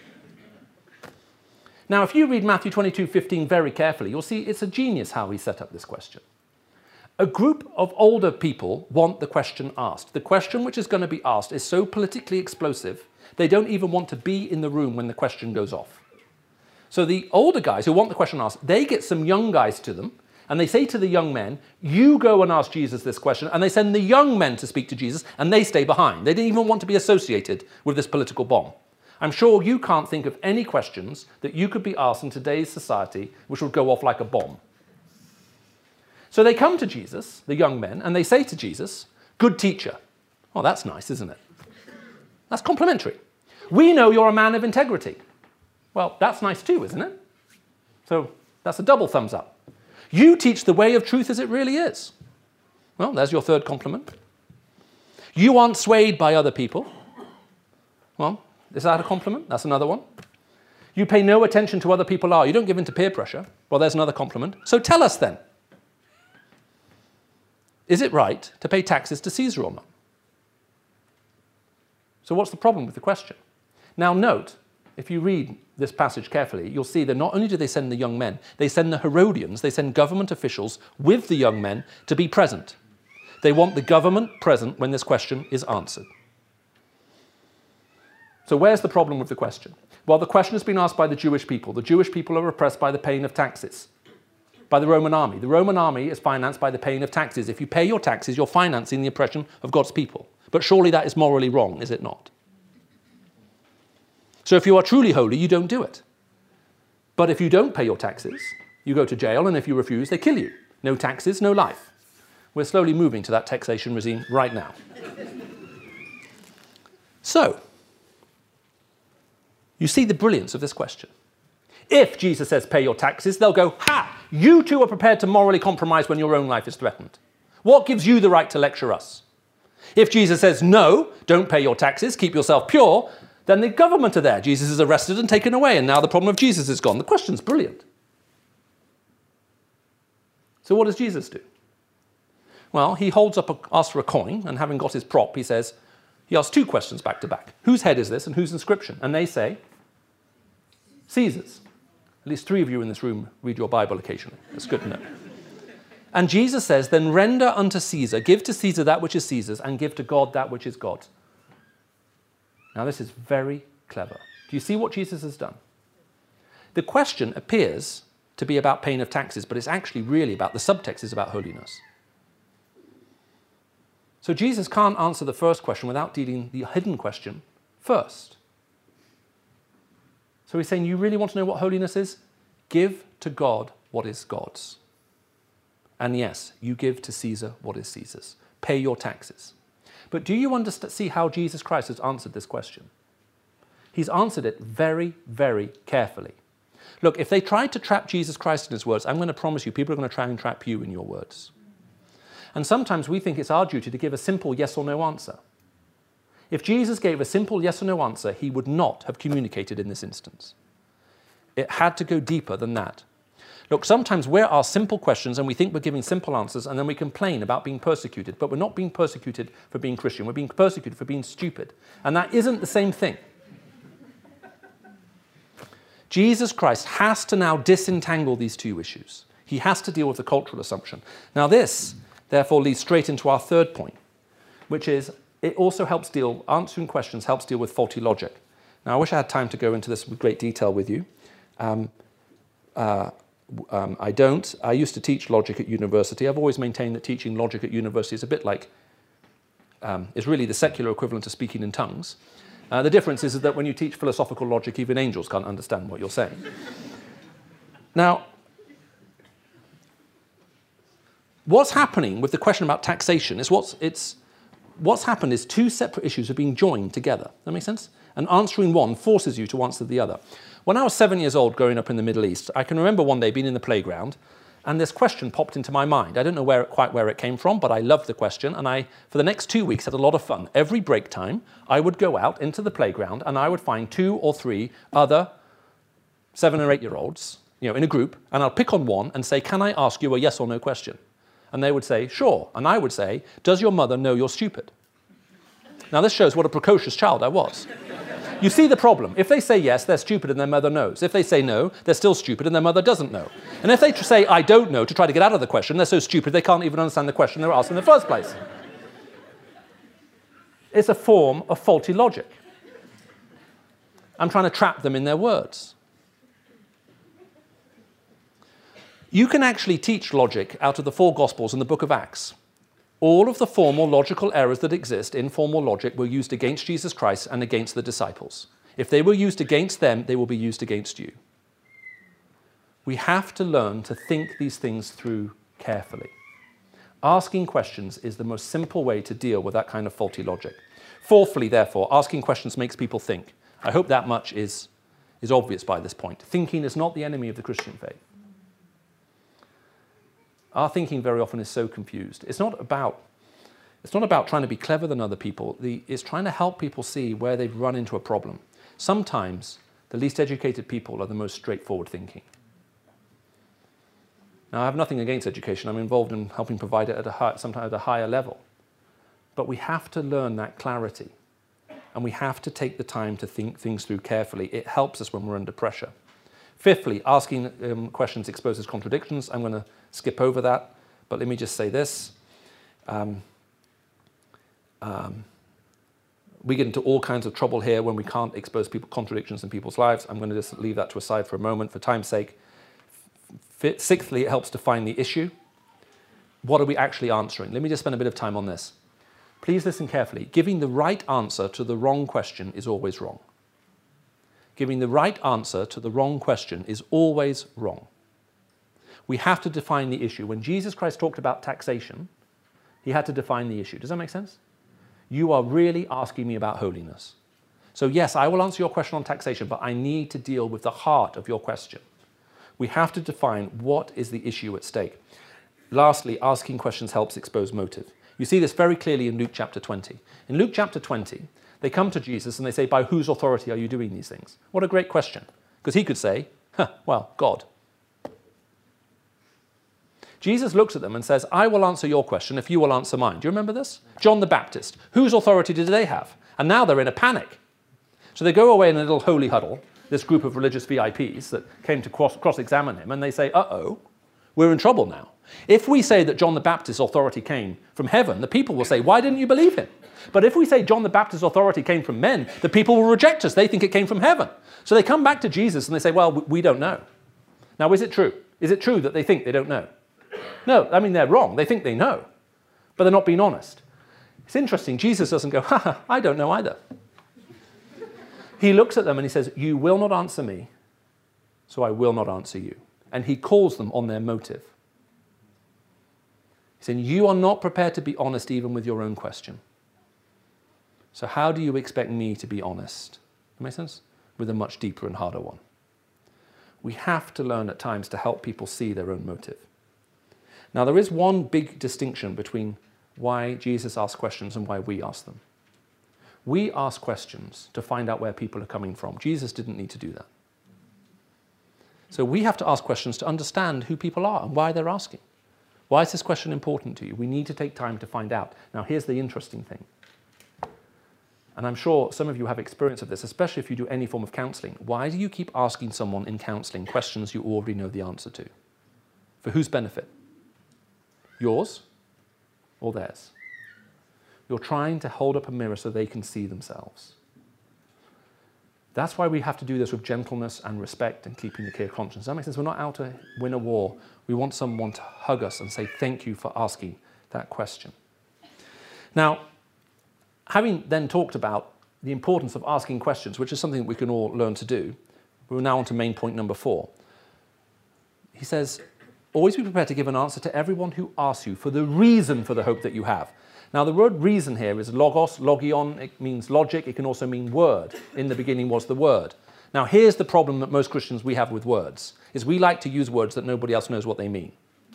Now, if you read Matthew twenty-two fifteen very carefully, you'll see it's a genius how he set up this question. A group of older people want the question asked. The question which is going to be asked is so politically explosive, they don't even want to be in the room when the question goes off. So the older guys who want the question asked, they get some young guys to them, and they say to the young men, you go and ask Jesus this question, and they send the young men to speak to Jesus, and they stay behind. They didn't even want to be associated with this political bomb. I'm sure you can't think of any questions that you could be asked in today's society which would go off like a bomb. So they come to Jesus, the young men, and they say to Jesus, good teacher. Oh, that's nice, isn't it? That's complimentary. We know you're a man of integrity. Well, that's nice too, isn't it? So that's a double thumbs up. You teach the way of truth as it really is. Well, there's your third compliment. You aren't swayed by other people. Well, is that a compliment? That's another one. You pay no attention to what other people are. You don't give in to peer pressure. Well, there's another compliment. So tell us then. Is it right to pay taxes to Caesar or not? So what's the problem with the question? Now note, if you read this passage carefully, you'll see that not only do they send the young men, they send the Herodians, they send government officials with the young men to be present. They want the government present when this question is answered. So where's the problem with the question? Well, the question has been asked by the Jewish people. The Jewish people are oppressed by the paying of taxes, by the Roman army. The Roman army is financed by the paying of taxes. If you pay your taxes, you're financing the oppression of God's people. But surely that is morally wrong, is it not? So if you are truly holy, you don't do it. But if you don't pay your taxes, you go to jail, and if you refuse, they kill you. No taxes, no life. We're slowly moving to that taxation regime right now. So, you see the brilliance of this question. If Jesus says pay your taxes, they'll go, ha, you two are prepared to morally compromise when your own life is threatened. What gives you the right to lecture us? If Jesus says no, don't pay your taxes, keep yourself pure, then the government are there. Jesus is arrested and taken away, and now the problem of Jesus is gone. The question's brilliant. So what does Jesus do? Well, he holds up, a, asks for a coin, and having got his prop, he says, he asks two questions back to back. Whose head is this, and whose inscription? And they say, Caesar's. At least three of you in this room read your Bible occasionally. That's good to know. And Jesus says, then render unto Caesar, give to Caesar that which is Caesar's, and give to God that which is God's. Now this is very clever. Do you see what Jesus has done? The question appears to be about paying of taxes, but it's actually really about, the subtext is about holiness. So Jesus can't answer the first question without dealing the hidden question first. So he's saying, you really want to know what holiness is? Give to God what is God's. And yes, you give to Caesar what is Caesar's. Pay your taxes. But do you understand, see how Jesus Christ has answered this question? He's answered it very, very carefully. Look, if they tried to trap Jesus Christ in his words, I'm going to promise you, people are going to try and trap you in your words. And sometimes we think it's our duty to give a simple yes or no answer. If Jesus gave a simple yes or no answer, he would not have communicated in this instance. It had to go deeper than that. Look, sometimes we're asked simple questions and we think we're giving simple answers, and then we complain about being persecuted, but we're not being persecuted for being Christian. We're being persecuted for being stupid. And that isn't the same thing. Jesus Christ has to now disentangle these two issues. He has to deal with the cultural assumption. Now this, therefore, leads straight into our third point, which is it also helps deal, answering questions helps deal with faulty logic. Now I wish I had time to go into this with great detail with you. Um, uh, Um, I don't. I used to teach logic at university. I've always maintained that teaching logic at university is a bit like, um, is really the secular equivalent to speaking in tongues. Uh, the difference is that when you teach philosophical logic, even angels can't understand what you're saying. Now, what's happening with the question about taxation is what's, it's, what's happened is two separate issues are being joined together. Does that make sense? And answering one forces you to answer the other. When I was seven years old growing up in the Middle East, I can remember one day being in the playground and this question popped into my mind. I don't know where it, quite where it came from, but I loved the question, and I, for the next two weeks, had a lot of fun. Every break time, I would go out into the playground and I would find two or three other seven or eight-year-olds, you know, in a group, and I'll pick on one and say, can I ask you a yes or no question? And they would say, sure. And I would say, does your mother know you're stupid? Now this shows what a precocious child I was. You see the problem. If they say yes, they're stupid and their mother knows. If they say no, they're still stupid and their mother doesn't know. And if they say, I don't know, to try to get out of the question, they're so stupid they can't even understand the question they were asked in the first place. It's a form of faulty logic. I'm trying to trap them in their words. You can actually teach logic out of the four Gospels and the book of Acts. All of the formal logical errors that exist in formal logic were used against Jesus Christ and against the disciples. If they were used against them, they will be used against you. We have to learn to think these things through carefully. Asking questions is the most simple way to deal with that kind of faulty logic. Fourthly, therefore, asking questions makes people think. I hope that much is, is obvious by this point. Thinking is not the enemy of the Christian faith. Our thinking very often is so confused. It's not about, it's not about trying to be clever than other people. The, it's trying to help people see where they've run into a problem. Sometimes the least educated people are the most straightforward thinking. Now, I have nothing against education. I'm involved in helping provide it at a high, sometimes at a higher level. But we have to learn that clarity. and we have to take the time to think things through carefully. It helps us when we're under pressure. Fifthly, asking um, questions exposes contradictions. I'm going to skip over that, but let me just say this. Um, um, we get into all kinds of trouble here when we can't expose people, contradictions in people's lives. I'm going to just leave that to a side for a moment for time's sake. F sixthly, it helps define the issue. What are we actually answering? Let me just spend a bit of time on this. Please listen carefully. Giving the right answer to the wrong question is always wrong. Giving the right answer to the wrong question is always wrong. We have to define the issue. When Jesus Christ talked about taxation, he had to define the issue. Does that make sense? You are really asking me about holiness. So yes, I will answer your question on taxation, but I need to deal with the heart of your question. We have to define what is the issue at stake. Lastly, asking questions helps expose motive. You see this very clearly in Luke chapter twenty. In Luke chapter twenty, they come to Jesus and they say, by whose authority are you doing these things? What a great question. Because he could say, huh, well, God. Jesus looks at them and says, I will answer your question if you will answer mine. Do you remember this? John the Baptist. Whose authority did they have? And now they're in a panic. So they go away in a little holy huddle, this group of religious V I Ps that came to cross, cross-examine him, and they say, uh-oh, we're in trouble now. If we say that John the Baptist's authority came from heaven, the people will say, why didn't you believe him? But if we say John the Baptist's authority came from men, the people will reject us. They think it came from heaven. So they come back to Jesus and they say, well, we don't know. Now, is it true? Is it true that they think they don't know? No, I mean, they're wrong. They think they know, but they're not being honest. It's interesting. Jesus doesn't go, ha, ha, I don't know either. He looks at them and he says, you will not answer me, so I will not answer you. And he calls them on their motive. He's saying, you are not prepared to be honest even with your own question. So how do you expect me to be honest? That makes sense? With a much deeper and harder one. We have to learn at times to help people see their own motive. Now, there is one big distinction between why Jesus asks questions and why we ask them. We ask questions to find out where people are coming from. Jesus didn't need to do that. So we have to ask questions to understand who people are and why they're asking. Why is this question important to you? We need to take time to find out. Now, here's the interesting thing. And I'm sure some of you have experience of this, especially if you do any form of counseling. Why do you keep asking someone in counseling questions you already know the answer to? For whose benefit? Yours or theirs? You're trying to hold up a mirror so they can see themselves. That's why we have to do this with gentleness and respect and keeping the clear conscience. That makes sense. We're not out to win a war. We want someone to hug us and say, thank you for asking that question. Now, having then talked about the importance of asking questions, which is something we can all learn to do, we're now on to main point number four. He says, always be prepared to give an answer to everyone who asks you for the reason for the hope that you have. Now, the word reason here is logos, logion. It means logic. It can also mean word. In the beginning was the word. Now, here's the problem that most Christians we have with words, is we like to use words that nobody else knows what they mean.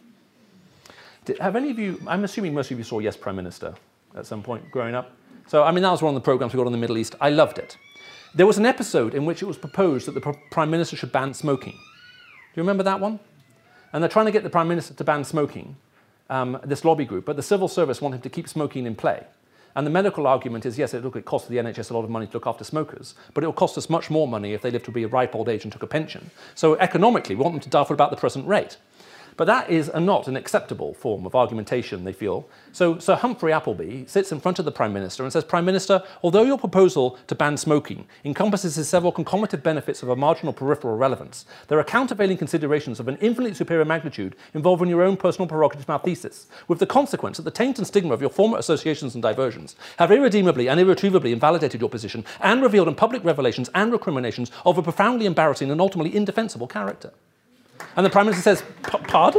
Did, have any of you, I'm assuming most of you saw Yes, Prime Minister at some point growing up. So, I mean, that was one of the programs we got on the Middle East. I loved it. There was an episode in which it was proposed that the Prime Minister should ban smoking. Do you remember that one? And they're trying to get the Prime Minister to ban smoking. Um, this lobby group, but the civil service want him to keep smoking in play. And the medical argument is, yes, it, look, it costs the N H S a lot of money to look after smokers, but it will cost us much more money if they live to be a ripe old age and took a pension. So economically, we want them to die for about the present rate. But that is a, not an acceptable form of argumentation, they feel. So Sir Humphrey Appleby sits in front of the Prime Minister and says, Prime Minister, although your proposal to ban smoking encompasses several concomitant benefits of a marginal peripheral relevance, there are countervailing considerations of an infinitely superior magnitude involving your own personal prerogative malthesis, with the consequence that the taint and stigma of your former associations and diversions have irredeemably and irretrievably invalidated your position and revealed in public revelations and recriminations of a profoundly embarrassing and ultimately indefensible character. And the Prime Minister says, pardon?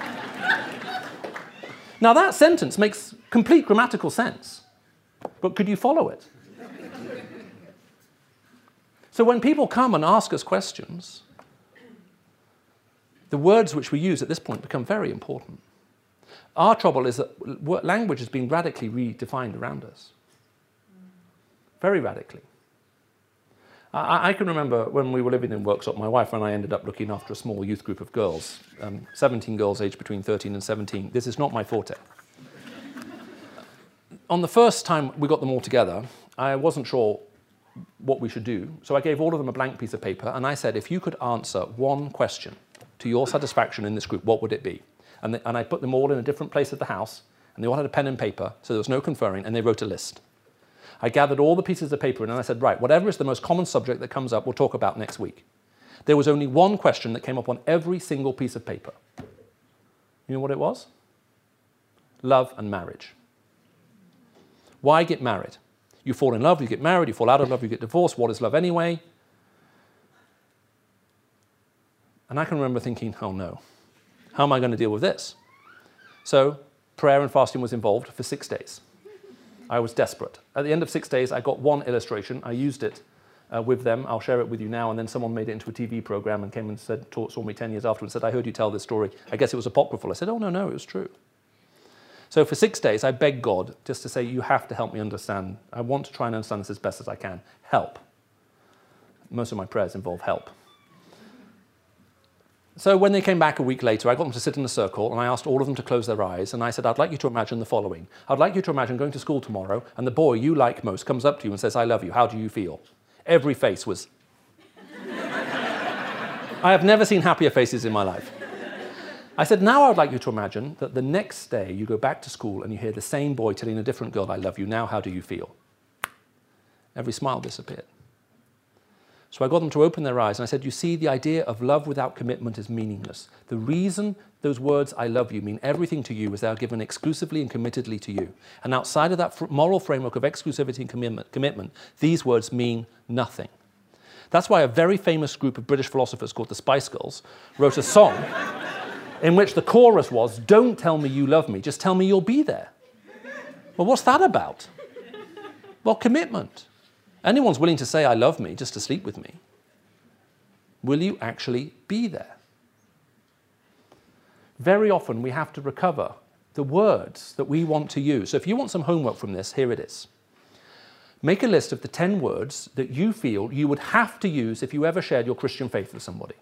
Now that sentence makes complete grammatical sense, but could you follow it? So when people come and ask us questions, the words which we use at this point become very important. Our trouble is that language has been radically redefined around us. Very radically. I, I can remember when we were living in Worksop, my wife and I ended up looking after a small youth group of girls, um, seventeen girls aged between thirteen and seventeen. This is not my forte. On the first time we got them all together, I wasn't sure what we should do, so I gave all of them a blank piece of paper, and I said, if you could answer one question to your satisfaction in this group, what would it be? And, the, and I put them all in a different place of the house, and they all had a pen and paper, so there was no conferring, and they wrote a list. I gathered all the pieces of paper in, and I said, right, whatever is the most common subject that comes up, we'll talk about next week. There was only one question that came up on every single piece of paper. You know what it was? Love and marriage. Why get married? You fall in love, you get married, you fall out of love, you get divorced. What is love anyway? And I can remember thinking, oh no, how am I going to deal with this? So prayer and fasting was involved for six days. I was desperate. At the end of six days, I got one illustration. I used it uh, with them. I'll share it with you now. And then someone made it into a T V program and came and said, taught, saw me ten years afterwards, said, I heard you tell this story. I guess it was apocryphal. I said, oh, no, no, it was true. So for six days, I begged God just to say, you have to help me understand. I want to try and understand this as best as I can. Help. Most of my prayers involve help. So when they came back a week later, I got them to sit in a circle, and I asked all of them to close their eyes, and I said, I'd like you to imagine the following. I'd like you to imagine going to school tomorrow, and the boy you like most comes up to you and says, I love you. How do you feel? Every face was... I have never seen happier faces in my life. I said, now I would like you to imagine that the next day you go back to school and you hear the same boy telling a different girl, I love you. Now how do you feel? Every smile disappeared. So I got them to open their eyes and I said, you see, the idea of love without commitment is meaningless. The reason those words, I love you, mean everything to you is they are given exclusively and committedly to you. And outside of that moral framework of exclusivity and commitment, commitment, these words mean nothing. That's why a very famous group of British philosophers called the Spice Girls wrote a song in which the chorus was, don't tell me you love me, just tell me you'll be there. Well, what's that about? Well, commitment. Anyone's willing to say, I love me, just to sleep with me. Will you actually be there? Very often we have to recover the words that we want to use. So if you want some homework from this, here it is. Make a list of the ten words that you feel you would have to use if you ever shared your Christian faith with somebody.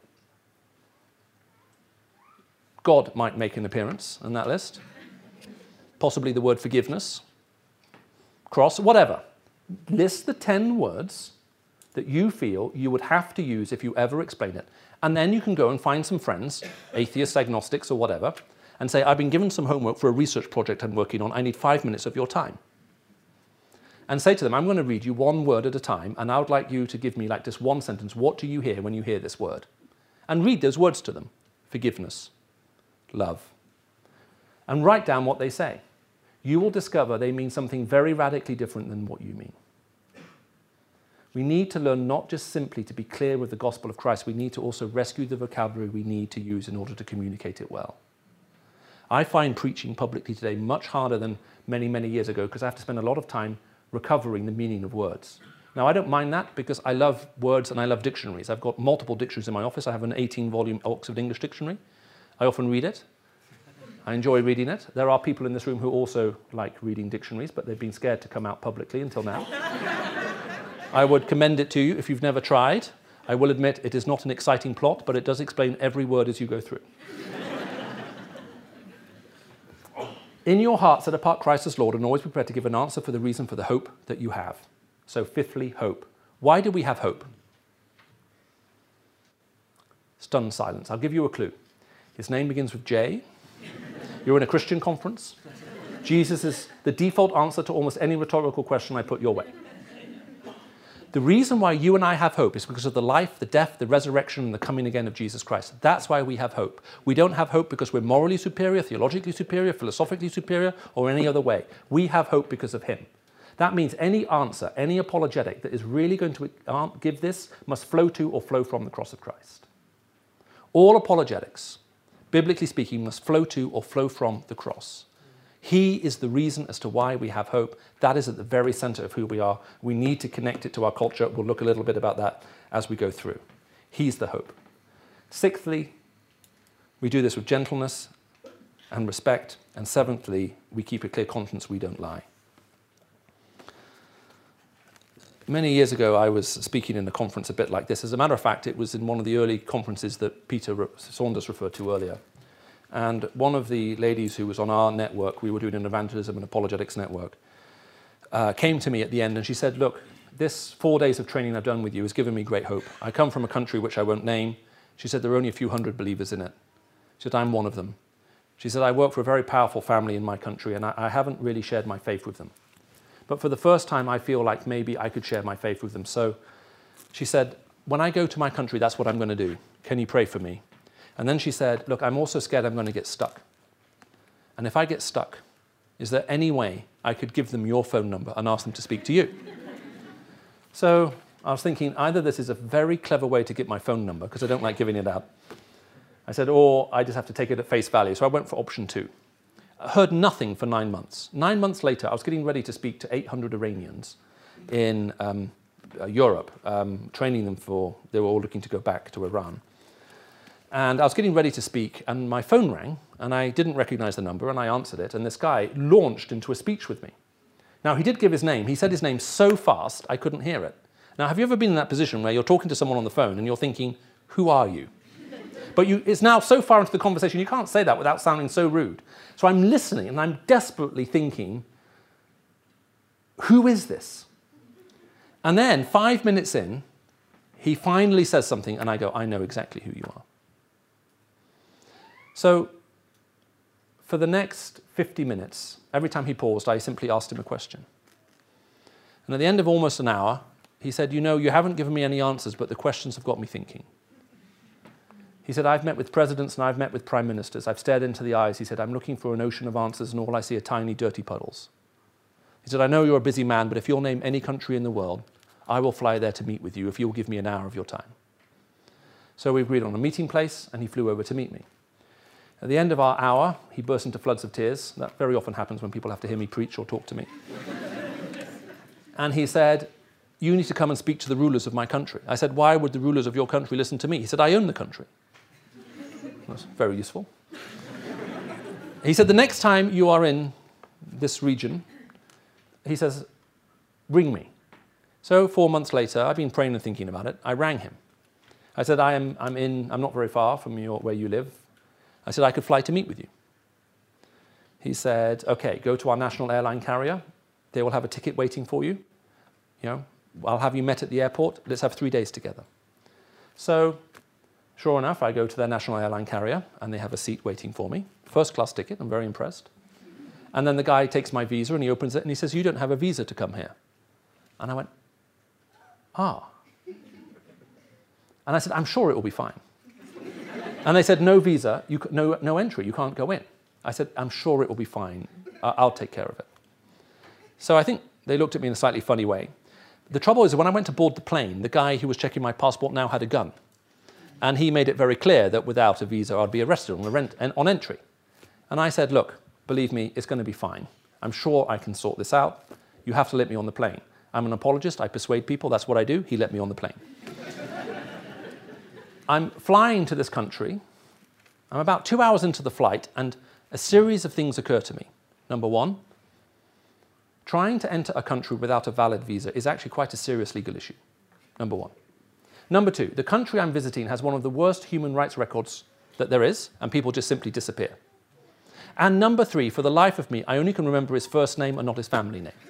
God might make an appearance on that list. Possibly the word forgiveness, cross, whatever. List the ten words that you feel you would have to use if you ever explain it. And then you can go and find some friends, atheists, agnostics, or whatever, and say, I've been given some homework for a research project I'm working on. I need five minutes of your time. And say to them, I'm going to read you one word at a time, and I would like you to give me like this one sentence. What do you hear when you hear this word? And read those words to them. Forgiveness. Love. And write down what they say. You will discover they mean something very radically different than what you mean. We need to learn not just simply to be clear with the gospel of Christ, we need to also rescue the vocabulary we need to use in order to communicate it well. I find preaching publicly today much harder than many, many years ago because I have to spend a lot of time recovering the meaning of words. Now, I don't mind that because I love words and I love dictionaries. I've got multiple dictionaries in my office. I have an eighteen volume Oxford English dictionary. I often read it. I enjoy reading it. There are people in this room who also like reading dictionaries, but they've been scared to come out publicly until now. I would commend it to you if you've never tried. I will admit it is not an exciting plot, but it does explain every word as you go through. In your heart, set apart Christ as Lord and always be prepared to give an answer for the reason for the hope that you have. So fifthly, hope. Why do we have hope? Stunned silence. I'll give you a clue. His name begins with J. You're in a Christian conference. Jesus is the default answer to almost any rhetorical question I put your way. The reason why you and I have hope is because of the life, the death, the resurrection, and the coming again of Jesus Christ. That's why we have hope. We don't have hope because we're morally superior, theologically superior, philosophically superior, or any other way. We have hope because of him. That means any answer, any apologetic that is really going to give this must flow to or flow from the cross of Christ. All apologetics, biblically speaking, must flow to or flow from the cross. He is the reason as to why we have hope. That is at the very center of who we are. We need to connect it to our culture. We'll look a little bit about that as we go through. He's the hope. Sixthly, we do this with gentleness and respect. And seventhly, we keep a clear conscience. We don't lie. Many years ago, I was speaking in a conference a bit like this. As a matter of fact, it was in one of the early conferences that Peter Saunders referred to earlier. And one of the ladies who was on our network, we were doing an evangelism and apologetics network, uh, came to me at the end and she said, look, this four days of training I've done with you has given me great hope. I come from a country which I won't name. She said, there are only a few hundred believers in it. She said, I'm one of them. She said, I work for a very powerful family in my country and I, I haven't really shared my faith with them. But for the first time, I feel like maybe I could share my faith with them. So she said, when I go to my country, that's what I'm going to do. Can you pray for me? And then she said, look, I'm also scared I'm going to get stuck. And if I get stuck, is there any way I could give them your phone number and ask them to speak to you? So I was thinking, either this is a very clever way to get my phone number, because I don't like giving it out. I said, or I just have to take it at face value. So I went for option two. I heard nothing for nine months. Nine months later, I was getting ready to speak to eight hundred Iranians in um, uh, Europe, um, training them for, they were all looking to go back to Iran. And I was getting ready to speak, and my phone rang, and I didn't recognize the number, and I answered it, and this guy launched into a speech with me. Now, he did give his name. He said his name so fast, I couldn't hear it. Now, have you ever been in that position where you're talking to someone on the phone, and you're thinking, who are you? But you, it's now so far into the conversation, you can't say that without sounding so rude. So I'm listening, and I'm desperately thinking, who is this? And then, five minutes in, he finally says something, and I go, I know exactly who you are. So for the next fifty minutes, every time he paused, I simply asked him a question. And at the end of almost an hour, he said, you know, you haven't given me any answers, but the questions have got me thinking. He said, I've met with presidents and I've met with prime ministers. I've stared into the eyes. He said, I'm looking for an ocean of answers and all I see are tiny, dirty puddles. He said, I know you're a busy man, but if you'll name any country in the world, I will fly there to meet with you if you'll give me an hour of your time. So we agreed on a meeting place and he flew over to meet me. At the end of our hour, he burst into floods of tears. That very often happens when people have to hear me preach or talk to me. And he said, you need to come and speak to the rulers of my country. I said, why would the rulers of your country listen to me? He said, I own the country. That's very useful. He said, the next time you are in this region, he says, ring me. So four months later, I've been praying and thinking about it. I rang him. I said, I am, I'm, in, I'm not very far from your, where you live. I said, I could fly to meet with you. He said, okay, go to our national airline carrier. They will have a ticket waiting for you. You know, I'll have you met at the airport. Let's have three days together. So, sure enough, I go to their national airline carrier, and they have a seat waiting for me. First class ticket, I'm very impressed. And then the guy takes my visa, and he opens it, and he says, you don't have a visa to come here. And I went, ah. And I said, I'm sure it will be fine. And they said, no visa, you, no, no entry, you can't go in. I said, I'm sure it will be fine. I'll take care of it. So I think they looked at me in a slightly funny way. The trouble is, when I went to board the plane, the guy who was checking my passport now had a gun. And he made it very clear that without a visa, I'd be arrested on, rent, on entry. And I said, look, believe me, it's going to be fine. I'm sure I can sort this out. You have to let me on the plane. I'm an apologist. I persuade people. That's what I do. He let me on the plane. I'm flying to this country. I'm about two hours into the flight, and a series of things occur to me. Number one, trying to enter a country without a valid visa is actually quite a serious legal issue. Number one. Number two, the country I'm visiting has one of the worst human rights records that there is, and people just simply disappear. And number three, for the life of me, I only can remember his first name and not his family name.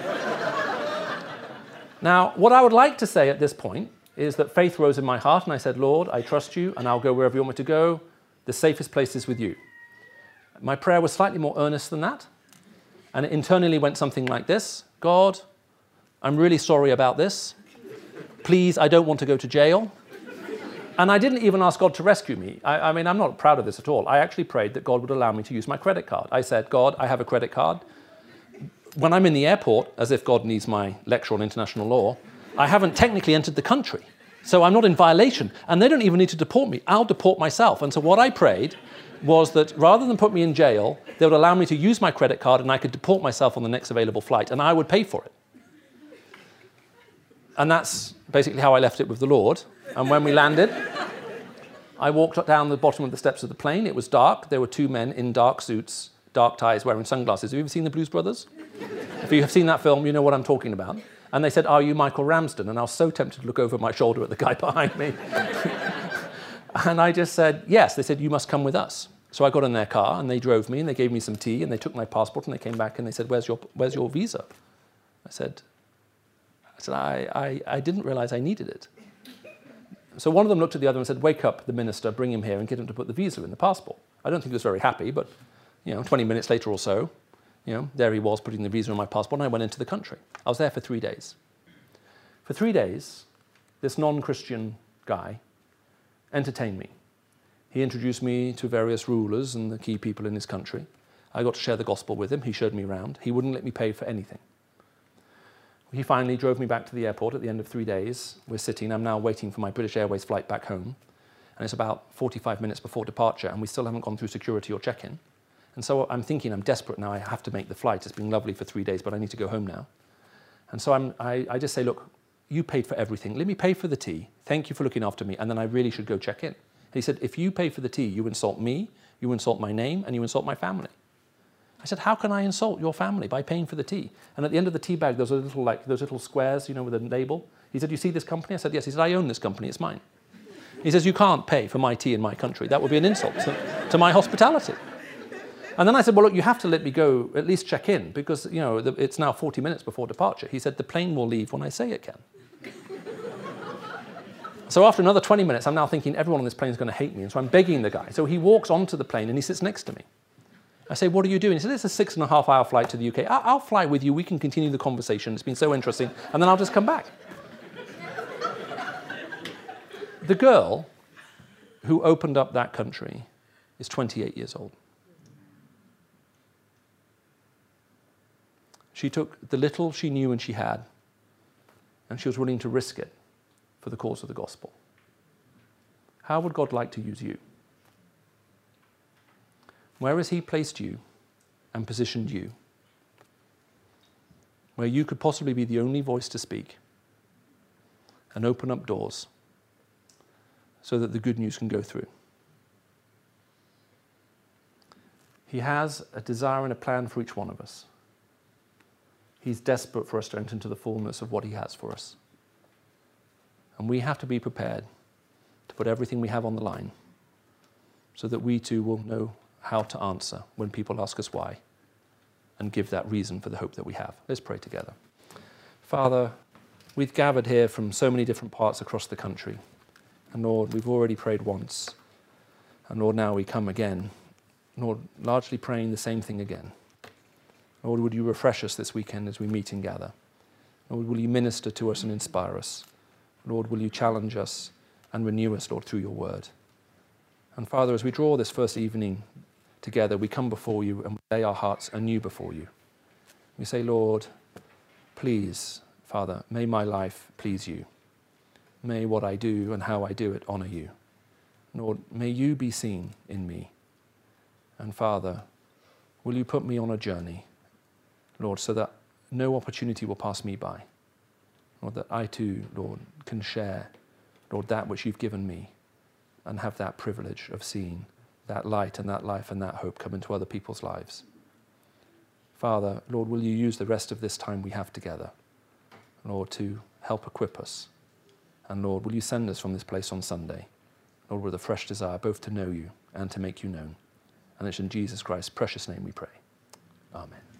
Now, what I would like to say at this point is that faith rose in my heart, and I said, Lord, I trust you, and I'll go wherever you want me to go. The safest place is with you. My prayer was slightly more earnest than that, and it internally went something like this. God, I'm really sorry about this. Please, I don't want to go to jail. And I didn't even ask God to rescue me. I, I mean, I'm not proud of this at all. I actually prayed that God would allow me to use my credit card. I said, God, I have a credit card. When I'm in the airport, as if God needs my lecture on international law, I haven't technically entered the country. So I'm not in violation. And they don't even need to deport me. I'll deport myself. And so what I prayed was that rather than put me in jail, they would allow me to use my credit card and I could deport myself on the next available flight, and I would pay for it. And that's basically how I left it with the Lord. And when we landed, I walked down the bottom of the steps of the plane. It was dark. There were two men in dark suits, dark ties, wearing sunglasses. Have you ever seen The Blues Brothers? If you have seen that film, you know what I'm talking about. And they said, are you Michael Ramsden? And I was so tempted to look over my shoulder at the guy behind me. And I just said, yes. They said, you must come with us. So I got in their car, and they drove me, and they gave me some tea, and they took my passport, and they came back, and they said, where's your, where's your visa? I said, I, said I, I, I didn't realize I needed it. So one of them looked at the other and said, wake up the minister, bring him here and get him to put the visa in the passport. I don't think he was very happy, but you know, twenty minutes later or so, you know, there he was putting the visa in my passport, and I went into the country. I was there for three days. For three days, this non-Christian guy entertained me. He introduced me to various rulers and the key people in his country. I got to share the gospel with him. He showed me around. He wouldn't let me pay for anything. He finally drove me back to the airport at the end of three days. We're sitting, I'm now waiting for my British Airways flight back home. And it's about forty-five minutes before departure, and we still haven't gone through security or check-in. And so I'm thinking, I'm desperate now, I have to make the flight. It's been lovely for three days, but I need to go home now. And so I'm, I, I just say, look, you paid for everything. Let me pay for the tea. Thank you for looking after me. And then I really should go check in. And he said, if you pay for the tea, you insult me, you insult my name, and you insult my family. I said, how can I insult your family by paying for the tea? And at the end of the tea bag, there was a little, like, those little squares, you know, with a label. He said, you see this company? I said, yes. He said, I own this company. It's mine. He says, you can't pay for my tea in my country. That would be an insult to, to my hospitality. And then I said, well, look, you have to let me go, at least check in, because, you know, the, it's now forty minutes before departure. He said, the plane will leave when I say it can. So after another twenty minutes, I'm now thinking everyone on this plane is going to hate me. And so I'm begging the guy. So he walks onto the plane and he sits next to me. I say, what are you doing? He said, it's a six and a half hour flight to the U K. I'll, I'll fly with you. We can continue the conversation. It's been so interesting. And then I'll just come back. The girl who opened up that country is twenty-eight years old. She took the little she knew and she had, and she was willing to risk it for the cause of the gospel. How would God like to use you? Where has he placed you and positioned you? Where you could possibly be the only voice to speak and open up doors so that the good news can go through. He has a desire and a plan for each one of us. He's desperate for us to enter into the fullness of what he has for us. And we have to be prepared to put everything we have on the line so that we too will know how to answer when people ask us why and give that reason for the hope that we have. Let's pray together. Father, we've gathered here from so many different parts across the country. And Lord, we've already prayed once. And Lord, now we come again. Lord, largely praying the same thing again. Lord, would you refresh us this weekend as we meet and gather? Lord, will you minister to us and inspire us? Lord, will you challenge us and renew us, Lord, through your word? And Father, as we draw this first evening together, we come before you and we lay our hearts anew before you. We say, Lord, please, Father, may my life please you. May what I do and how I do it honor you. Lord, may you be seen in me. And Father, will you put me on a journey, Lord, so that no opportunity will pass me by. Lord, that I too, Lord, can share, Lord, that which you've given me and have that privilege of seeing that light and that life and that hope come into other people's lives. Father, Lord, will you use the rest of this time we have together, Lord, to help equip us. And Lord, will you send us from this place on Sunday, Lord, with a fresh desire both to know you and to make you known. And it's in Jesus Christ's precious name we pray. Amen.